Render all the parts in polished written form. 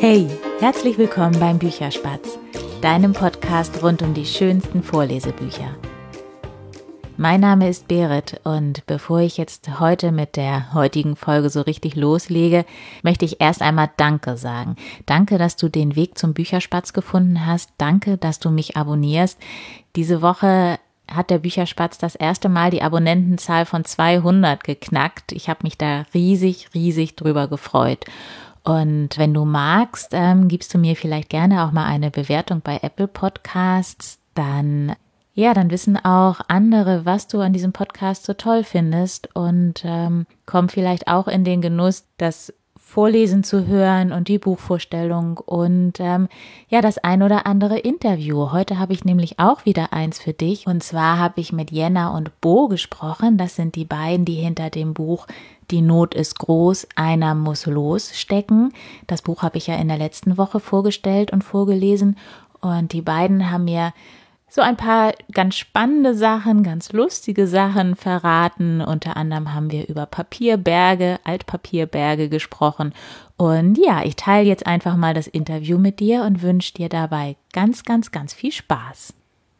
Hey, herzlich willkommen beim Bücherspatz, deinem Podcast rund um die schönsten Vorlesebücher. Mein Name ist Berit und bevor ich jetzt heute mit der heutigen Folge so richtig loslege, möchte ich erst einmal Danke sagen. Danke, dass du den Weg zum Bücherspatz gefunden hast. Danke, dass du mich abonnierst. Diese Woche hat der Bücherspatz das erste Mal die Abonnentenzahl von 200 geknackt. Ich habe mich da riesig drüber gefreut. Und wenn du magst, gibst du mir vielleicht gerne auch mal eine Bewertung bei Apple Podcasts, dann wissen auch andere, was du an diesem Podcast so toll findest und kommen vielleicht auch in den Genuss, das Vorlesen zu hören und die Buchvorstellung und das ein oder andere Interview. Heute habe ich nämlich auch wieder eins für dich und zwar habe ich mit Jenna und Bo gesprochen. Das sind die beiden, die hinter dem Buch Die Not ist groß, einer muss los stecken. Das Buch habe ich ja in der letzten Woche vorgestellt und vorgelesen und die beiden haben mir so ein paar ganz spannende Sachen, ganz lustige Sachen verraten. Unter anderem haben wir über Papierberge, Altpapierberge gesprochen. Und ja, ich teile jetzt einfach mal das Interview mit dir und wünsche dir dabei ganz viel Spaß.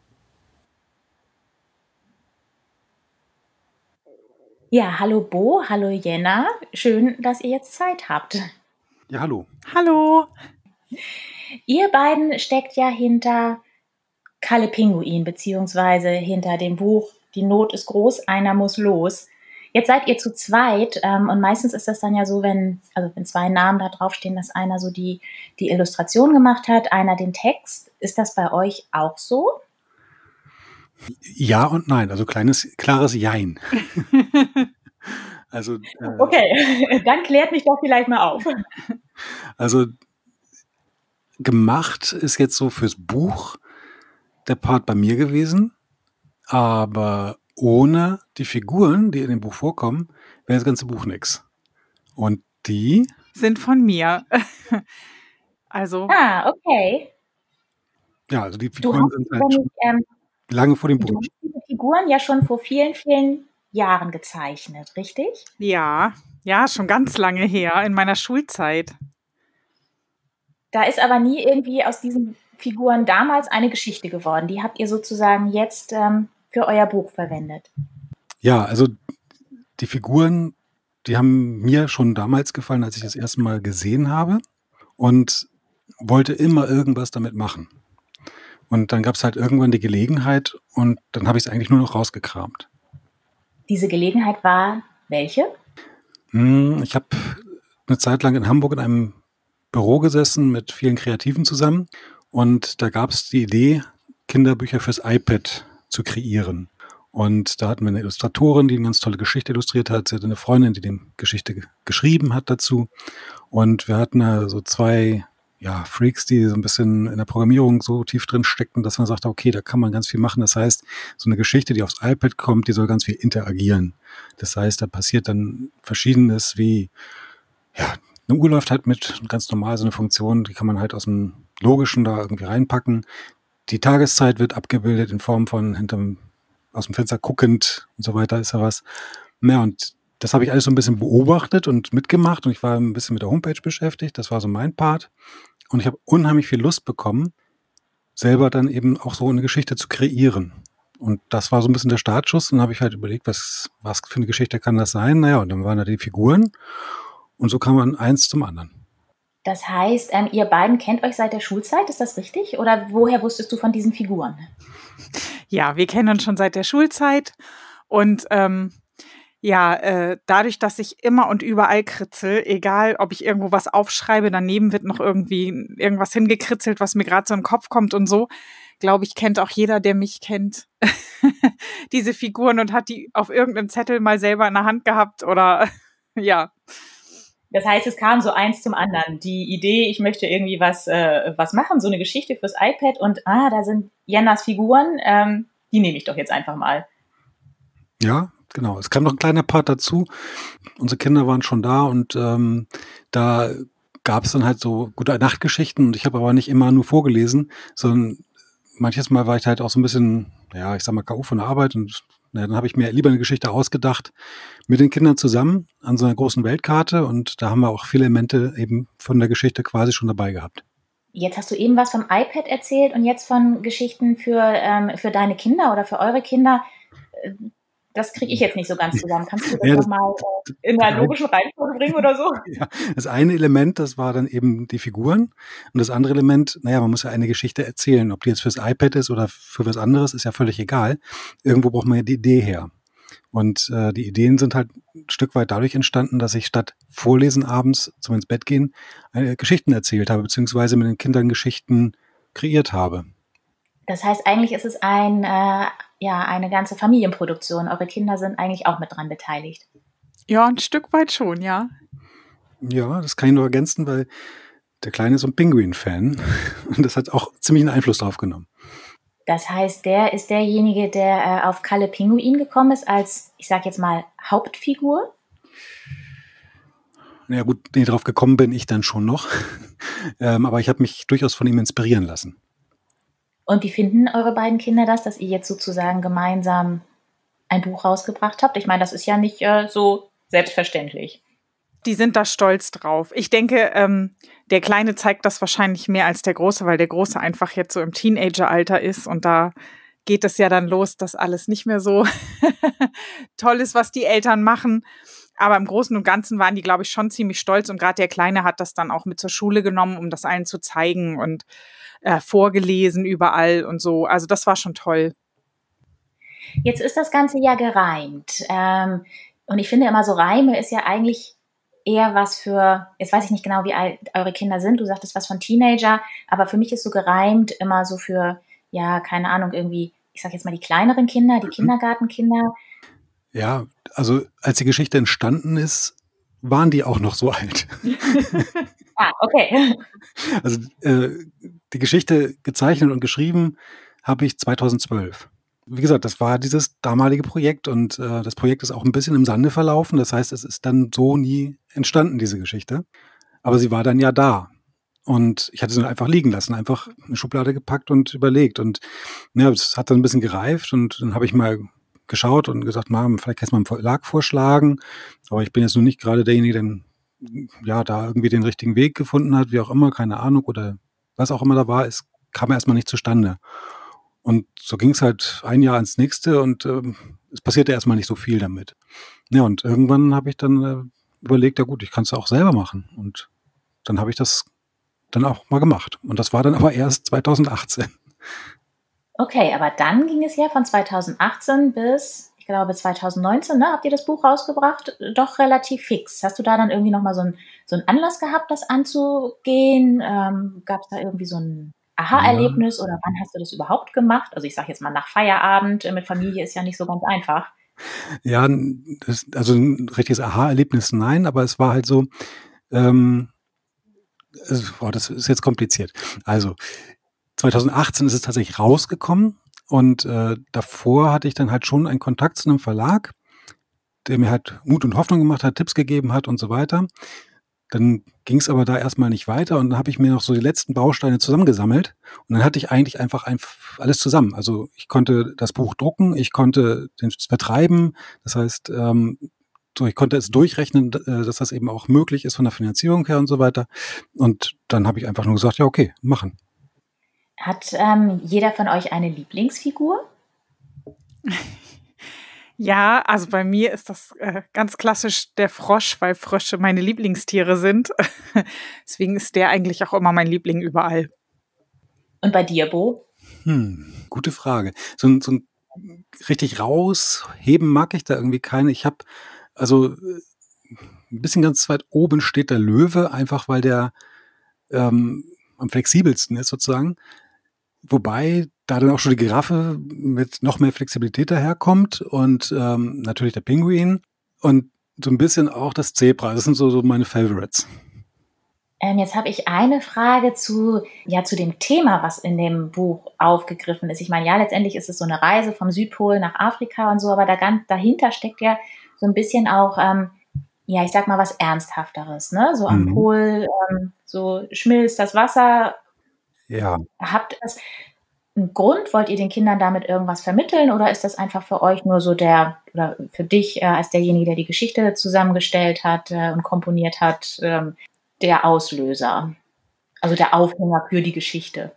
Ja, hallo Bo, hallo Jenna. Schön, dass ihr jetzt Zeit habt. Ja, hallo. Hallo. Ihr beiden steckt ja hinter Kalle Pinguin, beziehungsweise hinter dem Buch Die Not ist groß, einer muss los. Jetzt seid ihr zu zweit und meistens ist das dann ja so, wenn zwei Namen da draufstehen, dass einer so die Illustration gemacht hat, einer den Text. Ist das bei euch auch so? Ja und nein, also klares Jein. Also, Okay, dann klärt mich doch vielleicht mal auf. Also gemacht ist jetzt so fürs Buch der Part bei mir gewesen, aber ohne die Figuren, die in dem Buch vorkommen, wäre das ganze Buch nix. Und die sind von mir. Also. Okay. Ja, also die Figuren sind halt schon lange vor dem Buch. Du hast diese Figuren ja schon vor vielen Jahren gezeichnet, richtig? Ja, schon ganz lange her, in meiner Schulzeit. Da ist aber nie irgendwie aus diesen Figuren damals eine Geschichte geworden. Die habt ihr sozusagen jetzt für euer Buch verwendet. Ja, also die Figuren, die haben mir schon damals gefallen, als ich das erste Mal gesehen habe und wollte immer irgendwas damit machen. Und dann gab es halt irgendwann die Gelegenheit und dann habe ich es eigentlich nur noch rausgekramt. Diese Gelegenheit war welche? Ich habe eine Zeit lang in Hamburg in einem Büro gesessen mit vielen Kreativen zusammen und da gab es die Idee, Kinderbücher fürs iPad zu kreieren. Und da hatten wir eine Illustratorin, die eine ganz tolle Geschichte illustriert hat. Sie hatte eine Freundin, die die Geschichte geschrieben hat dazu. Und wir hatten da so zwei Freaks, die so ein bisschen in der Programmierung so tief drin steckten, dass man sagte, okay, da kann man ganz viel machen. Das heißt, so eine Geschichte, die aufs iPad kommt, die soll ganz viel interagieren. Das heißt, da passiert dann Verschiedenes wie, eine Uhr läuft halt mit, ganz normal so eine Funktion, die kann man halt aus dem Logischen da irgendwie reinpacken. Die Tageszeit wird abgebildet in Form von aus dem Fenster guckend und so weiter ist ja was. Ja, und das habe ich alles so ein bisschen beobachtet und mitgemacht und ich war ein bisschen mit der Homepage beschäftigt. Das war so mein Part. Und ich habe unheimlich viel Lust bekommen, selber dann eben auch so eine Geschichte zu kreieren. Und das war so ein bisschen der Startschuss. Und dann habe ich halt überlegt, was für eine Geschichte kann das sein? Naja, und dann waren da die Figuren. Und so kam man eins zum anderen. Das heißt, ihr beiden kennt euch seit der Schulzeit, ist das richtig? Oder woher wusstest du von diesen Figuren? Ja, wir kennen uns schon seit der Schulzeit. Und dadurch, dass ich immer und überall kritzel, egal ob ich irgendwo was aufschreibe, daneben wird noch irgendwie irgendwas hingekritzelt, was mir gerade so in den Kopf kommt und so, glaube ich, kennt auch jeder, der mich kennt, diese Figuren und hat die auf irgendeinem Zettel mal selber in der Hand gehabt oder ja. Das heißt, es kam so eins zum anderen. Die Idee, ich möchte irgendwie was machen, so eine Geschichte fürs iPad und da sind Jennas Figuren, die nehme ich doch jetzt einfach mal. Ja, genau. Es kam noch ein kleiner Part dazu. Unsere Kinder waren schon da und da gab es dann halt so gute Nachtgeschichten und ich habe aber nicht immer nur vorgelesen, sondern manches Mal war ich halt auch so ein bisschen, ich sag mal, K.O. von der Arbeit und Na, dann habe ich mir lieber eine Geschichte ausgedacht mit den Kindern zusammen an so einer großen Weltkarte und da haben wir auch viele Elemente eben von der Geschichte quasi schon dabei gehabt. Jetzt hast du eben was vom iPad erzählt und jetzt von Geschichten für deine Kinder oder für eure Kinder. Das kriege ich jetzt nicht so ganz zusammen. Kannst du das Ja, nochmal in der logischen Reihenfolge bringen oder so? ja, das eine Element, das war dann eben die Figuren. Und das andere Element, naja, man muss ja eine Geschichte erzählen. Ob die jetzt fürs iPad ist oder für was anderes, ist ja völlig egal. Irgendwo braucht man ja die Idee her. Und die Ideen sind halt ein Stück weit dadurch entstanden, dass ich statt Vorlesen abends zum ins Bett gehen Geschichten erzählt habe, beziehungsweise mit den Kindern Geschichten kreiert habe. Das heißt, eigentlich ist es eine ganze Familienproduktion. Eure Kinder sind eigentlich auch mit dran beteiligt. Ja, ein Stück weit schon, ja. Ja, das kann ich nur ergänzen, weil der Kleine ist so ein Pinguin-Fan und das hat auch ziemlich einen Einfluss drauf genommen. Das heißt, der ist derjenige, der auf Kalle Pinguin gekommen ist als, ich sag jetzt mal, Hauptfigur? Ja gut, nee, drauf gekommen bin ich dann schon noch, aber ich habe mich durchaus von ihm inspirieren lassen. Und wie finden eure beiden Kinder das, dass ihr jetzt sozusagen gemeinsam ein Buch rausgebracht habt? Ich meine, das ist ja nicht so selbstverständlich. Die sind da stolz drauf. Ich denke, der Kleine zeigt das wahrscheinlich mehr als der Große, weil der Große einfach jetzt so im Teenageralter ist und da geht es ja dann los, dass alles nicht mehr so toll ist, was die Eltern machen. Aber im Großen und Ganzen waren die, glaube ich, schon ziemlich stolz und gerade der Kleine hat das dann auch mit zur Schule genommen, um das allen zu zeigen und vorgelesen überall und so. Also das war schon toll. Jetzt ist das Ganze ja gereimt. Und ich finde immer so, Reime ist ja eigentlich eher was für, jetzt weiß ich nicht genau, wie alt eure Kinder sind, du sagtest was von Teenager, aber für mich ist so gereimt immer so für, ja, keine Ahnung, irgendwie, ich sag jetzt mal die kleineren Kinder, die Kindergartenkinder. Ja, also als die Geschichte entstanden ist, waren die auch noch so alt. Okay. Also die Geschichte gezeichnet und geschrieben habe ich 2012. Wie gesagt, das war dieses damalige Projekt und das Projekt ist auch ein bisschen im Sande verlaufen. Das heißt, es ist dann so nie entstanden, diese Geschichte. Aber sie war dann ja da. Und ich hatte sie einfach liegen lassen, einfach eine Schublade gepackt und überlegt. Und ja, es hat dann ein bisschen gereift und dann habe ich mal geschaut und gesagt, vielleicht kannst du mal einen Verlag vorschlagen. Aber ich bin jetzt nur nicht gerade derjenige, der da irgendwie den richtigen Weg gefunden hat, wie auch immer, keine Ahnung, oder was auch immer da war, es kam erstmal nicht zustande. Und so ging es halt ein Jahr ins nächste und es passierte erstmal nicht so viel damit. Ja, und irgendwann habe ich dann überlegt, ja gut, ich kann es auch selber machen. Und dann habe ich das dann auch mal gemacht. Und das war dann aber erst 2018. Okay, aber dann ging es ja von 2018 bis, ich glaube, 2019, ne? Habt ihr das Buch rausgebracht? Doch relativ fix. Hast du da dann irgendwie nochmal so einen Anlass gehabt, das anzugehen? Gab es da irgendwie so ein Aha-Erlebnis oder wann hast du das überhaupt gemacht? Also ich sage jetzt mal nach Feierabend mit Familie ist ja nicht so ganz einfach. Ja, also ein richtiges Aha-Erlebnis, nein, aber es war halt so, das ist jetzt kompliziert. Also 2018 ist es tatsächlich rausgekommen und davor hatte ich dann halt schon einen Kontakt zu einem Verlag, der mir halt Mut und Hoffnung gemacht hat, Tipps gegeben hat und so weiter. Dann ging es aber da erstmal nicht weiter und dann habe ich mir noch so die letzten Bausteine zusammengesammelt und dann hatte ich eigentlich einfach alles zusammen. Also ich konnte das Buch drucken, ich konnte es vertreiben, das heißt, ich konnte es durchrechnen, dass das eben auch möglich ist von der Finanzierung her und so weiter. Und dann habe ich einfach nur gesagt, ja okay, machen. Hat jeder von euch eine Lieblingsfigur? Ja, also bei mir ist das ganz klassisch der Frosch, weil Frösche meine Lieblingstiere sind. Deswegen ist der eigentlich auch immer mein Liebling überall. Und bei dir, Bo? Gute Frage. So ein richtig rausheben mag ich da irgendwie keine. Ich habe also ein bisschen ganz weit oben steht der Löwe, einfach weil der am flexibelsten ist sozusagen. Wobei da dann auch schon die Giraffe mit noch mehr Flexibilität daherkommt und natürlich der Pinguin und so ein bisschen auch das Zebra. Das sind so meine Favorites. Jetzt habe ich eine Frage zu dem Thema, was in dem Buch aufgegriffen ist. Ich meine, ja, letztendlich ist es so eine Reise vom Südpol nach Afrika und so, aber dahinter steckt ja so ein bisschen auch, ich sag mal was Ernsthafteres, ne? So am Pol, so schmilzt das Wasser. Ja. einen Grund? Wollt ihr den Kindern damit irgendwas vermitteln oder ist das einfach für euch nur so oder für dich als derjenige, der die Geschichte zusammengestellt hat und komponiert hat, der Auslöser, also der Aufhänger für die Geschichte?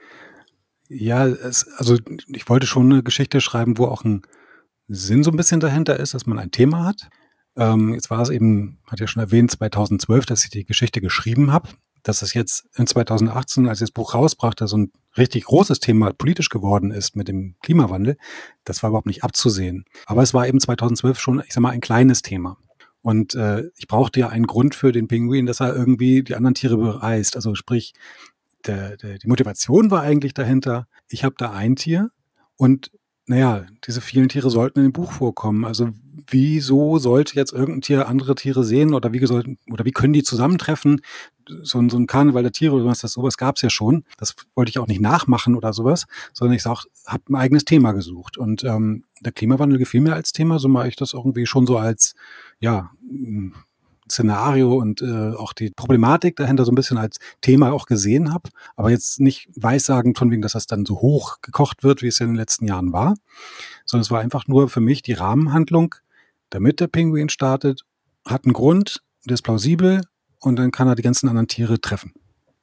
Ja, also ich wollte schon eine Geschichte schreiben, wo auch ein Sinn so ein bisschen dahinter ist, dass man ein Thema hat. Jetzt war es eben, hat ja schon erwähnt, 2012, dass ich die Geschichte geschrieben habe. Dass es jetzt in 2018, als ich das Buch rausbrachte, so ein richtig großes Thema politisch geworden ist mit dem Klimawandel, das war überhaupt nicht abzusehen. Aber es war eben 2012 schon, ich sag mal, ein kleines Thema. Und ich brauchte ja einen Grund für den Pinguin, dass er irgendwie die anderen Tiere bereist. Also sprich, die Motivation war eigentlich dahinter, ich habe da ein Tier und naja, diese vielen Tiere sollten in dem Buch vorkommen. Also wieso sollte jetzt irgendein Tier andere Tiere sehen oder wie können die zusammentreffen? So ein Karneval der Tiere oder was, sowas gab es ja schon. Das wollte ich auch nicht nachmachen oder sowas, sondern ich habe ein eigenes Thema gesucht. Und der Klimawandel gefiel mir als Thema, so mache ich das irgendwie schon so als, ja, Szenario und auch die Problematik dahinter so ein bisschen als Thema auch gesehen habe, aber jetzt nicht weissagend von wegen, dass das dann so hoch gekocht wird, wie es ja in den letzten Jahren war, sondern es war einfach nur für mich die Rahmenhandlung, damit der Pinguin startet, hat einen Grund, der ist plausibel und dann kann er die ganzen anderen Tiere treffen.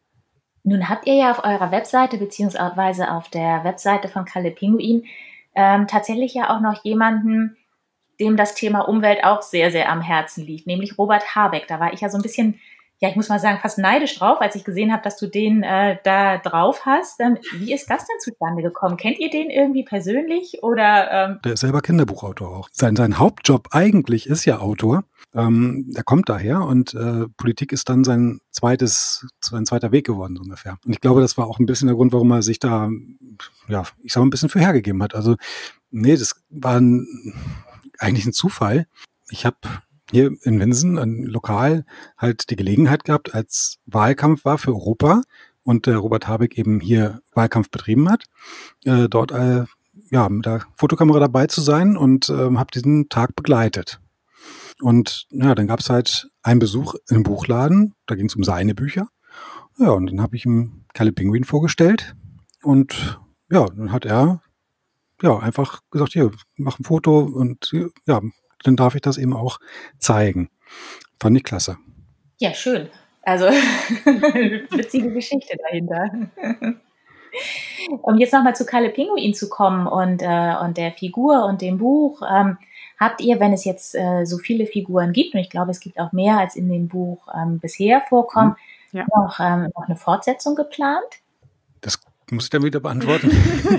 Nun habt ihr ja auf eurer Webseite beziehungsweise auf der Webseite von Kalle Pinguin tatsächlich ja auch noch jemanden, dem das Thema Umwelt auch sehr, sehr am Herzen liegt, nämlich Robert Habeck. Da war ich ja so ein bisschen, ja, ich muss mal sagen, fast neidisch drauf, als ich gesehen habe, dass du den da drauf hast. Wie ist das denn zustande gekommen? Kennt ihr den irgendwie persönlich oder? Der ist selber Kinderbuchautor auch. Sein Hauptjob eigentlich ist ja Autor. Er kommt daher und Politik ist dann sein zweiter Weg geworden, so ungefähr. Und ich glaube, das war auch ein bisschen der Grund, warum er sich da, ja, ich sag mal, ein bisschen für hergegeben hat. Also, nee, das war eigentlich ein Zufall. Ich habe hier in Winsen, ein Lokal, halt die Gelegenheit gehabt, als Wahlkampf war für Europa und der Robert Habeck eben hier Wahlkampf betrieben hat, dort mit der Fotokamera dabei zu sein und habe diesen Tag begleitet. Und ja, dann gab es halt einen Besuch in einem Buchladen, da ging es um seine Bücher. Ja, und dann habe ich ihm Kalle Pinguin vorgestellt und ja, dann hat er ja einfach gesagt, hier, mach ein Foto und ja, dann darf ich das eben auch zeigen. Fand ich klasse. Ja, schön. Also witzige Geschichte dahinter. Um jetzt nochmal zu Kalle Pinguin zu kommen und der Figur und dem Buch, habt ihr, wenn es jetzt so viele Figuren gibt, und ich glaube, es gibt auch mehr, als in dem Buch bisher vorkommen, noch eine Fortsetzung geplant? Das muss ich dann wieder beantworten.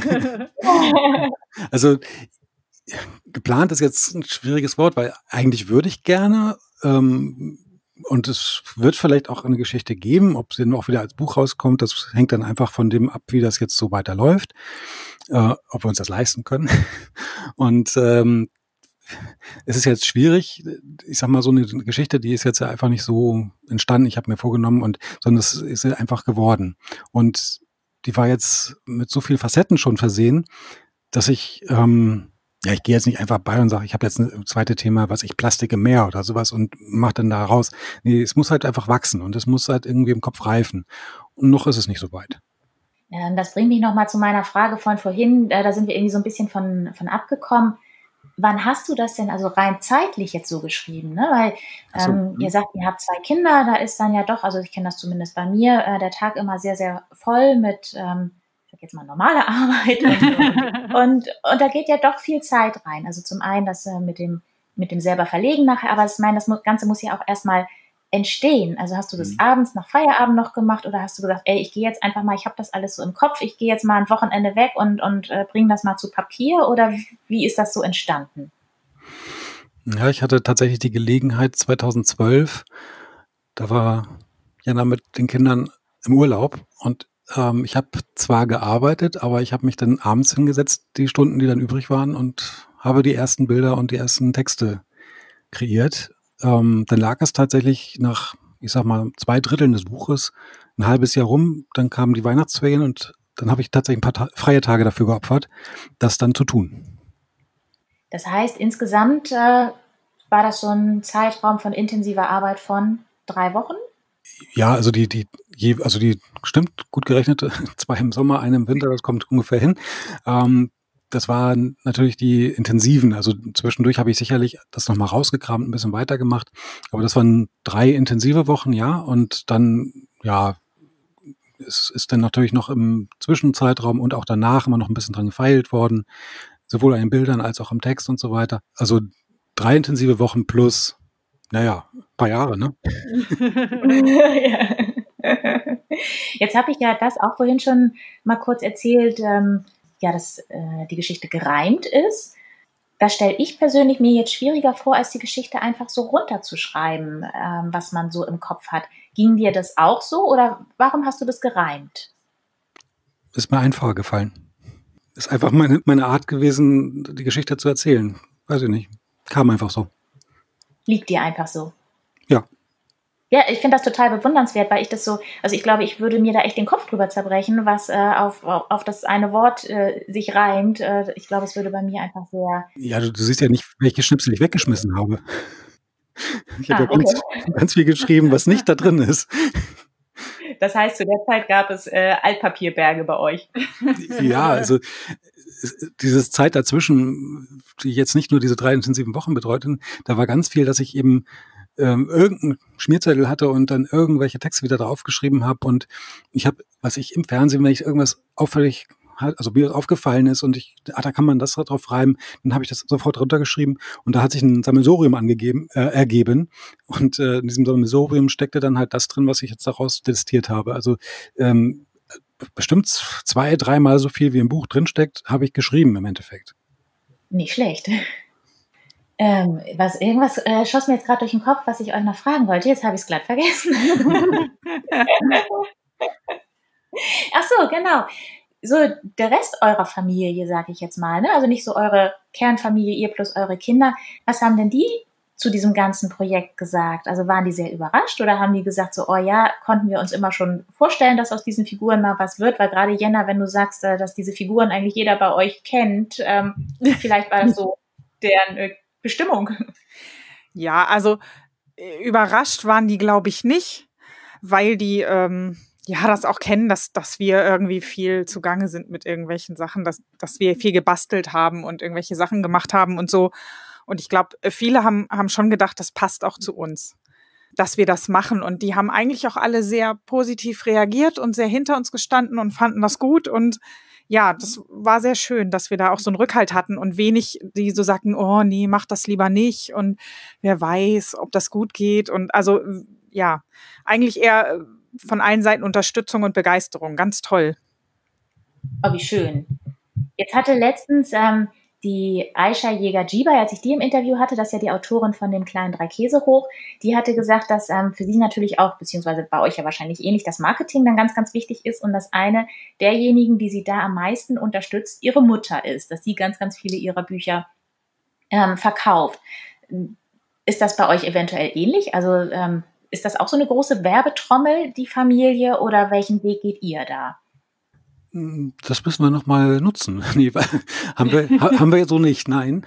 Also geplant ist jetzt ein schwieriges Wort, weil eigentlich würde ich gerne und es wird vielleicht auch eine Geschichte geben, ob sie dann auch wieder als Buch rauskommt, das hängt dann einfach von dem ab, wie das jetzt so weiterläuft, ob wir uns das leisten können. Und es ist jetzt schwierig, ich sag mal, so eine Geschichte, die ist jetzt ja einfach nicht so entstanden, ich habe mir vorgenommen, sondern es ist einfach geworden. Und die war jetzt mit so vielen Facetten schon versehen, dass ich ich gehe jetzt nicht einfach bei und sage, ich habe jetzt ein zweites Thema, Plastik im Meer oder sowas und mache dann da raus. Nee, es muss halt einfach wachsen und es muss halt irgendwie im Kopf reifen. Und noch ist es nicht so weit. Das bringt mich nochmal zu meiner Frage von vorhin. Da sind wir irgendwie so ein bisschen von abgekommen. Wann hast du das denn also rein zeitlich jetzt so geschrieben? Ne? Weil ihr sagt, ihr habt 2 Kinder, da ist dann ja doch, also ich kenne das zumindest bei mir, der Tag immer sehr, sehr voll mit, ich sag jetzt mal, normale Arbeit und da geht ja doch viel Zeit rein. Also zum einen das mit dem selber Verlegen nachher, aber ich meine, das Ganze muss ja auch erstmal entstehen. Also hast du das abends nach Feierabend noch gemacht oder hast du gesagt, ey, ich gehe jetzt einfach mal, ich habe das alles so im Kopf, ich gehe jetzt mal ein Wochenende weg und bringe das mal zu Papier oder wie ist das so entstanden? Ja, ich hatte tatsächlich die Gelegenheit 2012, da war Jana mit den Kindern im Urlaub und ich habe zwar gearbeitet, aber ich habe mich dann abends hingesetzt, die Stunden, die dann übrig waren und habe die ersten Bilder und die ersten Texte kreiert. Dann lag es tatsächlich nach, ich sag mal, 2/3 des Buches ein halbes Jahr rum. Dann kamen die Weihnachtsferien und dann habe ich tatsächlich ein paar freie Tage dafür geopfert, das dann zu tun. Das heißt, insgesamt war das so ein Zeitraum von intensiver Arbeit von 3 Wochen? Ja, also die stimmt, gut gerechnet, 2 im Sommer, 1 im Winter, das kommt ungefähr hin. Das waren natürlich die intensiven. Also zwischendurch habe ich sicherlich das nochmal rausgekramt, ein bisschen weitergemacht. Aber das waren 3 intensive Wochen, ja. Und dann, ja, es ist dann natürlich noch im Zwischenzeitraum und auch danach immer noch ein bisschen dran gefeilt worden, sowohl an den Bildern als auch am Text und so weiter. Also 3 intensive Wochen plus, naja, ein paar Jahre, ne? Jetzt habe ich ja das auch vorhin schon mal kurz erzählt, dass die Geschichte gereimt ist. Das stelle ich persönlich mir jetzt schwieriger vor, als die Geschichte einfach so runterzuschreiben, was man so im Kopf hat. Ging dir das auch so oder warum hast du das gereimt? Ist mir einfacher gefallen. Ist einfach meine Art gewesen, die Geschichte zu erzählen. Weiß ich nicht. Kam einfach so. Liegt dir einfach so? Ja. Ja, ich finde das total bewundernswert, weil ich das so, also ich glaube, ich würde mir da echt den Kopf drüber zerbrechen, was auf das eine Wort sich reimt. Ich glaube, es würde bei mir einfach sehr... Ja, du siehst ja nicht, welche Schnipsel ich weggeschmissen habe. Ich habe okay. ganz viel geschrieben, was nicht da drin ist. Das heißt, zu der Zeit gab es Altpapierberge bei euch. Ja, also diese Zeit dazwischen, die jetzt nicht nur diese 3 intensiven Wochen betreuten, da war ganz viel, dass ich eben irgendeinen Schmierzettel hatte und dann irgendwelche Texte wieder draufgeschrieben habe. Und ich habe, was ich im Fernsehen, wenn ich irgendwas auffällig, also mir aufgefallen ist und da kann man das drauf reimen, dann habe ich das sofort runtergeschrieben und da hat sich ein Sammelsurium ergeben. Und in diesem Sammelsurium steckte dann halt das drin, was ich jetzt daraus destilliert habe. Also bestimmt 2-3 Mal so viel wie im Buch drinsteckt, habe ich geschrieben im Endeffekt. Nicht schlecht. Irgendwas schoss mir jetzt gerade durch den Kopf, was ich euch noch fragen wollte. Jetzt habe ich es glatt vergessen. Ach so, genau. So der Rest eurer Familie, sage ich jetzt mal, ne? Also nicht so eure Kernfamilie, ihr plus eure Kinder. Was haben denn die zu diesem ganzen Projekt gesagt? Also waren die sehr überrascht oder haben die gesagt so, oh ja, konnten wir uns immer schon vorstellen, dass aus diesen Figuren mal was wird? Weil gerade Jenna, wenn du sagst, dass diese Figuren eigentlich jeder bei euch kennt, vielleicht war das so deren Bestimmung. Ja, also überrascht waren die, glaube ich, nicht, weil die das auch kennen, dass wir irgendwie viel zugange sind mit irgendwelchen Sachen, dass wir viel gebastelt haben und irgendwelche Sachen gemacht haben und so. Und ich glaube, viele haben schon gedacht, das passt auch zu uns, dass wir das machen. Und die haben eigentlich auch alle sehr positiv reagiert und sehr hinter uns gestanden und fanden das gut. Und ja, das war sehr schön, dass wir da auch so einen Rückhalt hatten und wenig, die so sagten, oh nee, mach das lieber nicht und wer weiß, ob das gut geht. Und also ja, eigentlich eher von allen Seiten Unterstützung und Begeisterung. Ganz toll. Oh, wie schön. Jetzt hatte letztens die Aisha Jäger-Djibai, als ich die im Interview hatte, das ist ja die Autorin von dem kleinen 3 Käse hoch, die hatte gesagt, dass für sie natürlich auch, beziehungsweise bei euch ja wahrscheinlich ähnlich, das Marketing dann ganz, ganz wichtig ist und dass eine derjenigen, die sie da am meisten unterstützt, ihre Mutter ist, dass sie ganz, ganz viele ihrer Bücher verkauft. Ist das bei euch eventuell ähnlich? Also ist das auch so eine große Werbetrommel, die Familie, oder welchen Weg geht ihr da? Das müssen wir noch mal nutzen. Nee, haben wir so nicht, nein.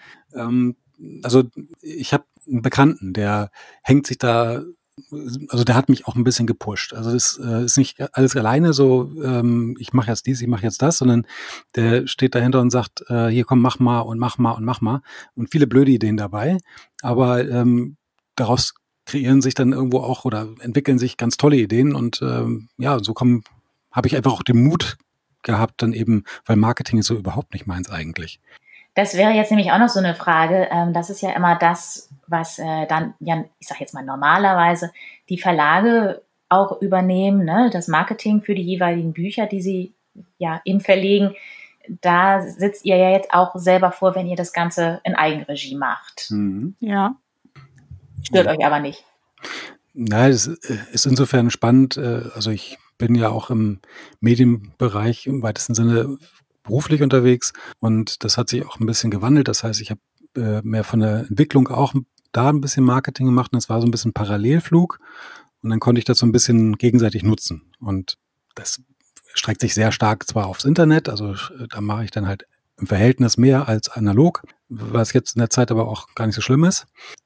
Also ich habe einen Bekannten, der hängt sich da, also der hat mich auch ein bisschen gepusht. Also das ist nicht alles alleine so, ich mache jetzt dies, ich mache jetzt das, sondern der steht dahinter und sagt, hier komm, mach mal und mach mal und mach mal. Und viele blöde Ideen dabei, aber daraus kreieren sich dann irgendwo auch oder entwickeln sich ganz tolle Ideen und so habe ich einfach auch den Mut gehabt, dann eben, weil Marketing ist so überhaupt nicht meins eigentlich. Das wäre jetzt nämlich auch noch so eine Frage. Das ist ja immer das, was dann, ja, ich sage jetzt mal normalerweise, die Verlage auch übernehmen, ne? Das Marketing für die jeweiligen Bücher, die sie ja eben verlegen. Da sitzt ihr ja jetzt auch selber vor, wenn ihr das Ganze in Eigenregie macht. Mhm. Ja. Stört euch aber nicht. Nein, es ist insofern spannend. Also ich bin ja auch im Medienbereich im weitesten Sinne beruflich unterwegs und das hat sich auch ein bisschen gewandelt. Das heißt, ich habe mehr von der Entwicklung auch da ein bisschen Marketing gemacht und es war so ein bisschen Parallelflug und dann konnte ich das so ein bisschen gegenseitig nutzen und das streckt sich sehr stark zwar aufs Internet, also da mache ich dann halt im Verhältnis mehr als analog, was jetzt in der Zeit aber auch gar nicht so schlimm ist.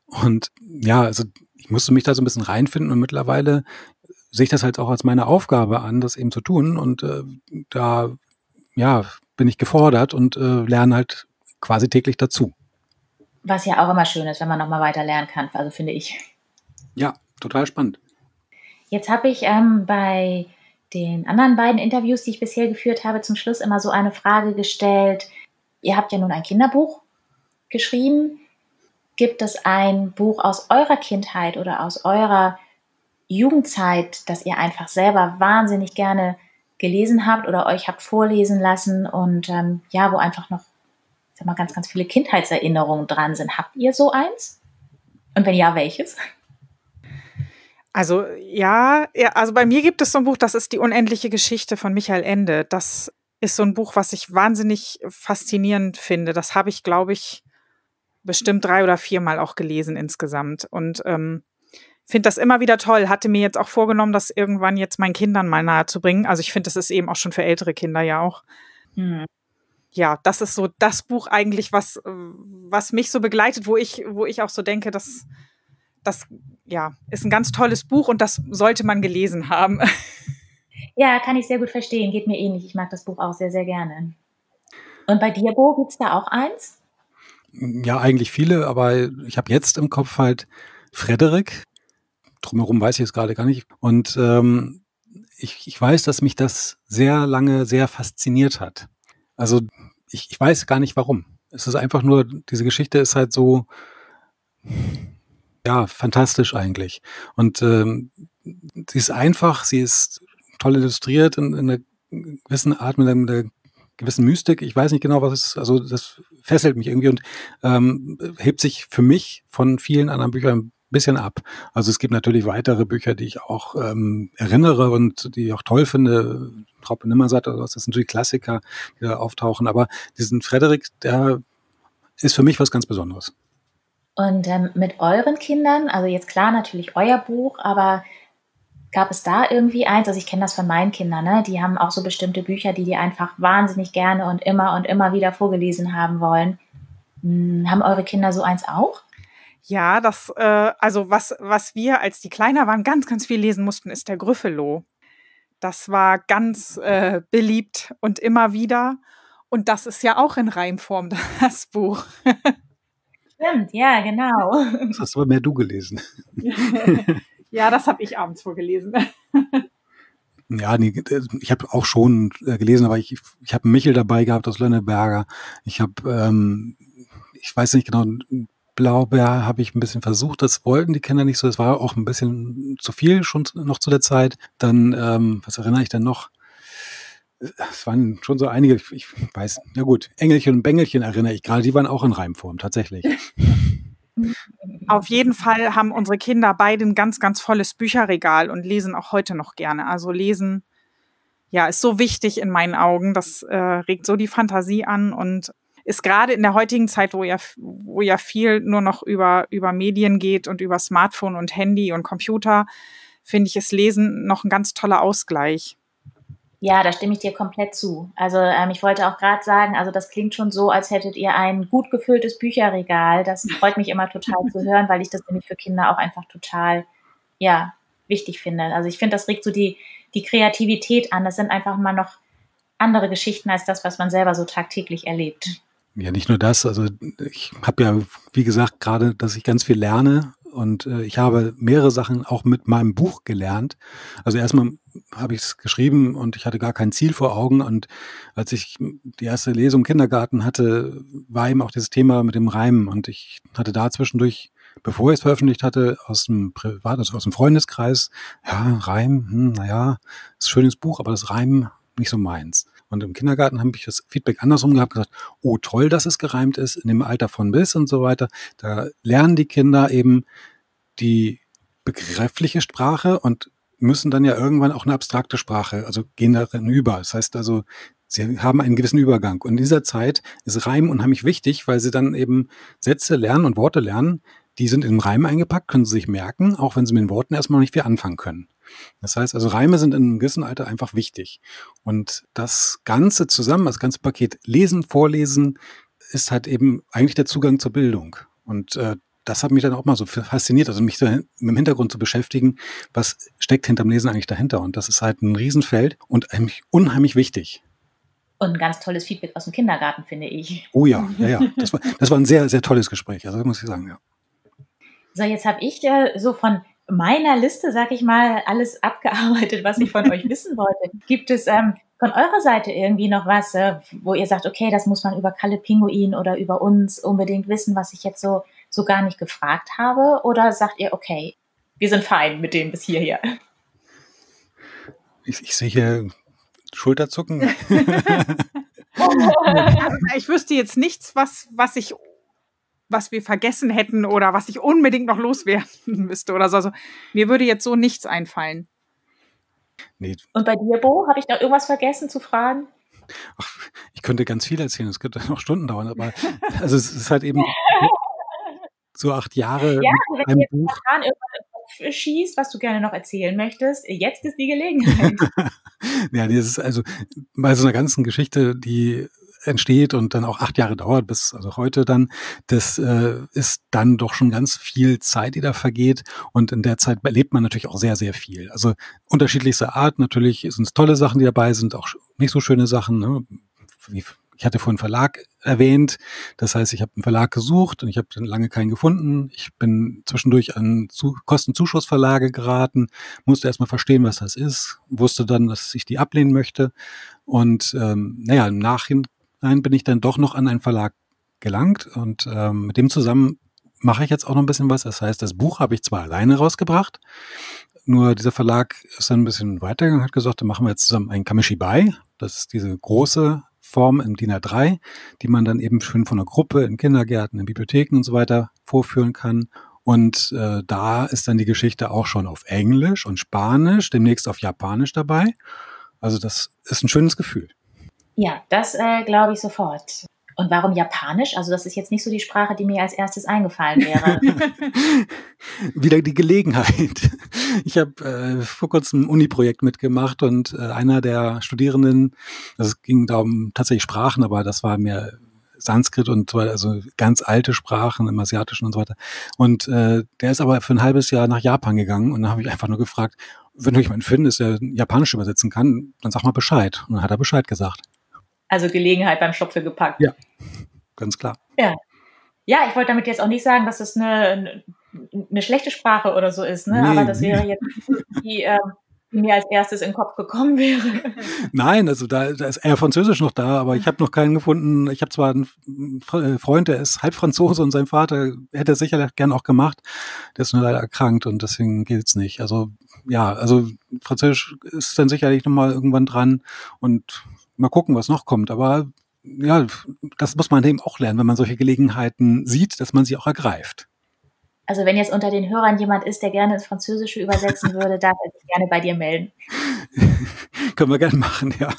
Und ja, also ich musste mich da so ein bisschen reinfinden und mittlerweile sehe ich das halt auch als meine Aufgabe an, das eben zu tun. Und da ja, bin ich gefordert und lerne halt quasi täglich dazu. Was ja auch immer schön ist, wenn man nochmal weiter lernen kann, also finde ich. Ja, total spannend. Jetzt habe ich bei den anderen beiden Interviews, die ich bisher geführt habe, zum Schluss immer so eine Frage gestellt. Ihr habt ja nun ein Kinderbuch geschrieben. Gibt es ein Buch aus eurer Kindheit oder aus eurer Jugendzeit, das ihr einfach selber wahnsinnig gerne gelesen habt oder euch habt vorlesen lassen und ja, wo einfach noch, ich sag mal, ganz, ganz viele Kindheitserinnerungen dran sind? Habt ihr so eins? Und wenn ja, welches? Also also bei mir gibt es so ein Buch, das ist Die unendliche Geschichte von Michael Ende. Das ist so ein Buch, was ich wahnsinnig faszinierend finde. Das habe ich, glaube ich, bestimmt 3 oder 4 Mal auch gelesen insgesamt und finde das immer wieder toll. Hatte mir jetzt auch vorgenommen, das irgendwann jetzt meinen Kindern mal nahe zu bringen. Also ich finde, das ist eben auch schon für ältere Kinder ja auch. Ja, das ist so das Buch eigentlich, was mich so begleitet, wo ich auch so denke, das ja, ist ein ganz tolles Buch und das sollte man gelesen haben. Ja, kann ich sehr gut verstehen. Geht mir ähnlich. Ich mag das Buch auch sehr, sehr gerne. Und bei dir, Bo, gibt es da auch eins? Ja, eigentlich viele, aber ich habe jetzt im Kopf halt Frederik. Drumherum weiß ich es gerade gar nicht. Und ich weiß, dass mich das sehr lange sehr fasziniert hat. Also ich weiß gar nicht warum. Es ist einfach nur, diese Geschichte ist halt so, ja, fantastisch eigentlich. Und sie ist einfach, sie ist toll illustriert in einer gewissen Art, mit einer gewissen Mystik. Ich weiß nicht genau, was es ist. Also das fesselt mich irgendwie und hebt sich für mich von vielen anderen Büchern ein bisschen ab. Also es gibt natürlich weitere Bücher, die ich auch erinnere und die ich auch toll finde. Raupe Nimmersatt oder was, das sind natürlich Klassiker, die da auftauchen. Aber diesen Frederik, der ist für mich was ganz Besonderes. Und mit euren Kindern, also jetzt klar natürlich euer Buch, aber gab es da irgendwie eins? Also ich kenne das von meinen Kindern, ne? Die haben auch so bestimmte Bücher, die einfach wahnsinnig gerne und immer wieder vorgelesen haben wollen. Haben eure Kinder so eins auch? Ja, also was wir, als die kleiner waren, ganz, ganz viel lesen mussten, ist der Gryffalo. Das war ganz beliebt und immer wieder. Und das ist ja auch in Reimform, das Buch. Stimmt, ja, genau. Das hast aber mehr du gelesen. Ja, das habe ich abends vorgelesen. Ja, nee, ich habe auch schon gelesen, aber ich habe Michel dabei gehabt aus Lönneberger. Ich habe, ich weiß nicht genau, Blaubeer habe ich ein bisschen versucht. Das wollten die Kinder nicht so. Das war auch ein bisschen zu viel schon noch zu der Zeit. Dann, was erinnere ich denn noch? Es waren schon so einige, ich weiß, na gut, Engelchen und Bengelchen erinnere ich gerade, die waren auch in Reimform, tatsächlich. Auf jeden Fall haben unsere Kinder beide ein ganz, ganz volles Bücherregal und lesen auch heute noch gerne. Also lesen, ja, ist so wichtig in meinen Augen. Das regt so die Fantasie an und ist gerade in der heutigen Zeit, wo ja viel nur noch über Medien geht und über Smartphone und Handy und Computer, finde ich, ist Lesen noch ein ganz toller Ausgleich. Ja, da stimme ich dir komplett zu. Also ich wollte auch gerade sagen, also das klingt schon so, als hättet ihr ein gut gefülltes Bücherregal. Das freut mich immer total zu hören, weil ich das nämlich für Kinder auch einfach total, ja, wichtig finde. Also ich finde, das regt so die Kreativität an. Das sind einfach mal noch andere Geschichten als das, was man selber so tagtäglich erlebt. Ja, nicht nur das. Also ich habe ja, wie gesagt, gerade, dass ich ganz viel lerne und ich habe mehrere Sachen auch mit meinem Buch gelernt. Also erstmal habe ich es geschrieben und ich hatte gar kein Ziel vor Augen. Und als ich die erste Lesung im Kindergarten hatte, war eben auch dieses Thema mit dem Reimen. Und ich hatte da zwischendurch, bevor ich es veröffentlicht hatte, aus dem Freundeskreis, ja, Reim, naja, ist ein schönes Buch, aber das Reimen nicht so meins. Und im Kindergarten habe ich das Feedback andersrum gehabt, gesagt, oh toll, dass es gereimt ist, in dem Alter von bis und so weiter. Da lernen die Kinder eben die begriffliche Sprache und müssen dann ja irgendwann auch eine abstrakte Sprache, also gehen darin über. Das heißt also, sie haben einen gewissen Übergang. Und in dieser Zeit ist Reim unheimlich wichtig, weil sie dann eben Sätze lernen und Worte lernen, die sind in den Reim eingepackt, können sie sich merken, auch wenn sie mit den Worten erstmal noch nicht viel anfangen können. Das heißt also, Reime sind in einem gewissen Alter einfach wichtig. Und das Ganze zusammen, das ganze Paket Lesen, Vorlesen, ist halt eben eigentlich der Zugang zur Bildung. Und das hat mich dann auch mal so fasziniert, also mich so mit dem Hintergrund zu beschäftigen, was steckt hinterm Lesen eigentlich dahinter. Und das ist halt ein Riesenfeld und eigentlich unheimlich wichtig. Und ein ganz tolles Feedback aus dem Kindergarten, finde ich. Oh ja. Das war ein sehr, sehr tolles Gespräch, also muss ich sagen, ja. So, jetzt habe ich so von meiner Liste, sag ich mal, alles abgearbeitet, was ich von euch wissen wollte. Gibt es von eurer Seite irgendwie noch was, wo ihr sagt, okay, das muss man über Kalle Pinguin oder über uns unbedingt wissen, was ich jetzt so gar nicht gefragt habe? Oder sagt ihr, okay, wir sind fein mit dem bis hierher? Ich sehe hier Schulterzucken. Ich wüsste jetzt nichts, was wir vergessen hätten oder was ich unbedingt noch loswerden müsste oder so. Also, mir würde jetzt so nichts einfallen. Nee. Und bei dir, Bo, habe ich noch irgendwas vergessen zu fragen? Ach, ich könnte ganz viel erzählen, es könnte noch Stunden dauern, aber also es ist halt eben so 8 Jahre Ja, mit wenn einem dir Buch. spontan irgendwas im Kopf schießt, was du gerne noch erzählen möchtest, jetzt ist die Gelegenheit. Ja, das ist also bei so einer ganzen Geschichte, die entsteht und dann auch 8 Jahre dauert, bis also heute dann, das ist dann doch schon ganz viel Zeit, die da vergeht. Und in der Zeit erlebt man natürlich auch sehr, sehr viel. Also unterschiedlichster Art. Natürlich sind es tolle Sachen, die dabei sind, auch nicht so schöne Sachen. Ne? Ich hatte vorhin Verlag erwähnt. Das heißt, ich habe einen Verlag gesucht und ich habe lange keinen gefunden. Ich bin zwischendurch an Kostenzuschussverlage geraten, musste erstmal verstehen, was das ist, wusste dann, dass ich die ablehnen möchte. Und im Nachhinein bin ich dann doch noch an einen Verlag gelangt und mit dem zusammen mache ich jetzt auch noch ein bisschen was. Das heißt, das Buch habe ich zwar alleine rausgebracht, nur dieser Verlag ist dann ein bisschen weitergegangen, hat gesagt, dann machen wir jetzt zusammen ein Kamishibai. Das ist diese große Form im DIN A3, die man dann eben schön von einer Gruppe in Kindergärten, in Bibliotheken und so weiter vorführen kann. Und da ist dann die Geschichte auch schon auf Englisch und Spanisch, demnächst auf Japanisch dabei. Also das ist ein schönes Gefühl. Ja, das glaube ich sofort. Und warum Japanisch? Also das ist jetzt nicht so die Sprache, die mir als erstes eingefallen wäre. Wieder die Gelegenheit. Ich habe vor kurzem ein Uni-Projekt mitgemacht und einer der Studierenden, also es ging da um tatsächlich Sprachen, aber das war mehr Sanskrit und so weiter, also ganz alte Sprachen im Asiatischen und so weiter. Und der ist aber für ein halbes Jahr nach Japan gegangen und dann habe ich einfach nur gefragt, wenn du jemanden findest, der Japanisch übersetzen kann, dann sag mal Bescheid. Und dann hat er Bescheid gesagt. Also Gelegenheit beim Schopfe gepackt. Ja, ganz klar. Ja, ich wollte damit jetzt auch nicht sagen, dass es eine schlechte Sprache oder so ist, ne? Nee. Aber das wäre jetzt die mir als erstes in den Kopf gekommen wäre. Nein, also da ist eher Französisch noch da, aber ich habe noch keinen gefunden. Ich habe zwar einen Freund, der ist halb Franzose und sein Vater hätte es sicherlich gern auch gemacht. Der ist nur leider erkrankt und deswegen geht's nicht. Also ja, also Französisch ist dann sicherlich nochmal irgendwann dran und mal gucken, was noch kommt. Aber ja, das muss man eben auch lernen, wenn man solche Gelegenheiten sieht, dass man sie auch ergreift. Also wenn jetzt unter den Hörern jemand ist, der gerne ins Französische übersetzen würde, darf er sich gerne bei dir melden. Können wir gerne machen, ja.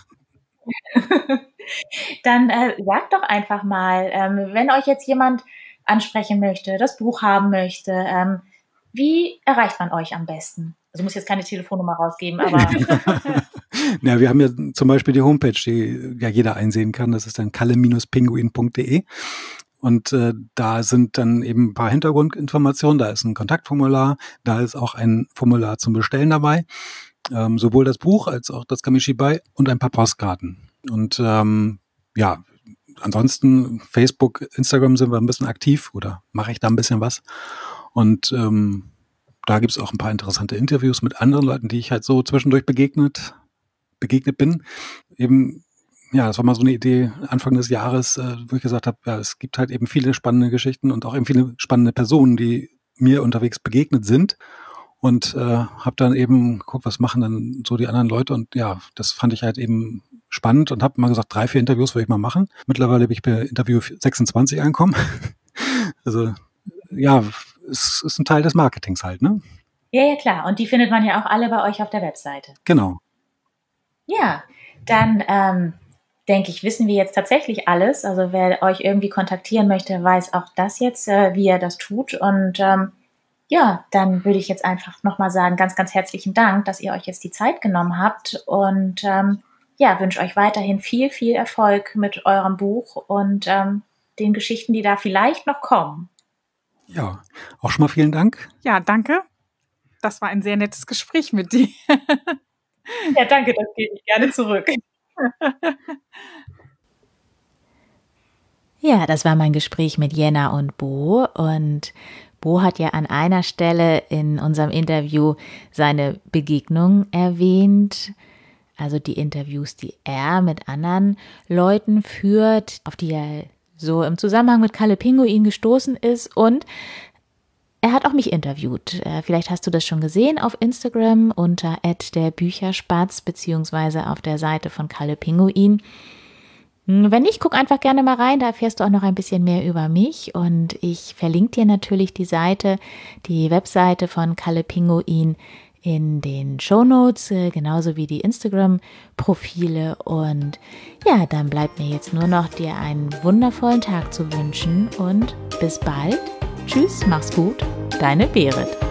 Dann sagt doch einfach mal, wenn euch jetzt jemand ansprechen möchte, das Buch haben möchte, wie erreicht man euch am besten? Also muss jetzt keine Telefonnummer rausgeben, aber... Ja, wir haben ja zum Beispiel die Homepage, die ja jeder einsehen kann. Das ist dann kalle-pinguin.de. Und da sind dann eben ein paar Hintergrundinformationen. Da ist ein Kontaktformular, da ist auch ein Formular zum Bestellen dabei. Sowohl das Buch als auch das Kamishibai und ein paar Postkarten. Und ja, ansonsten Facebook, Instagram sind wir ein bisschen aktiv oder mache ich da ein bisschen was. Und da gibt es auch ein paar interessante Interviews mit anderen Leuten, die ich halt so zwischendurch begegnet bin. Eben, ja, das war mal so eine Idee Anfang des Jahres, wo ich gesagt habe, ja, es gibt halt eben viele spannende Geschichten und auch eben viele spannende Personen, die mir unterwegs begegnet sind. Und habe dann eben geguckt, was machen dann so die anderen Leute. Und ja, das fand ich halt eben spannend und habe mal gesagt, 3, 4 Interviews will ich mal machen. Mittlerweile bin ich bei Interview 26 angekommen. Also ja, es ist ein Teil des Marketings halt, ne? Ja, klar. Und die findet man ja auch alle bei euch auf der Webseite. Genau. Ja, dann denke ich, wissen wir jetzt tatsächlich alles. Also wer euch irgendwie kontaktieren möchte, weiß auch das jetzt, wie er das tut. Und ja, dann würde ich jetzt einfach nochmal sagen, ganz, ganz herzlichen Dank, dass ihr euch jetzt die Zeit genommen habt. Und ja, wünsche euch weiterhin viel, viel Erfolg mit eurem Buch und den Geschichten, die da vielleicht noch kommen. Ja, Auch schon mal vielen Dank. Ja, danke. Das war ein sehr nettes Gespräch mit dir. Ja, danke, das gebe ich gerne zurück. Ja, das war mein Gespräch mit Jenna und Bo. Und Bo hat ja an einer Stelle in unserem Interview seine Begegnung erwähnt. Also die Interviews, die er mit anderen Leuten führt, auf die er so im Zusammenhang mit Kalle Pinguin gestoßen ist. Und er hat auch mich interviewt. Vielleicht hast du das schon gesehen auf Instagram unter @derbücherspatz beziehungsweise auf der Seite von Kalle Pinguin. Wenn nicht, guck einfach gerne mal rein, da erfährst du auch noch ein bisschen mehr über mich. Und ich verlinke dir natürlich die Webseite von Kalle Pinguin in den Shownotes, genauso wie die Instagram-Profile. Und ja, dann bleibt mir jetzt nur noch, dir einen wundervollen Tag zu wünschen und bis bald. Tschüss, mach's gut, deine Berit.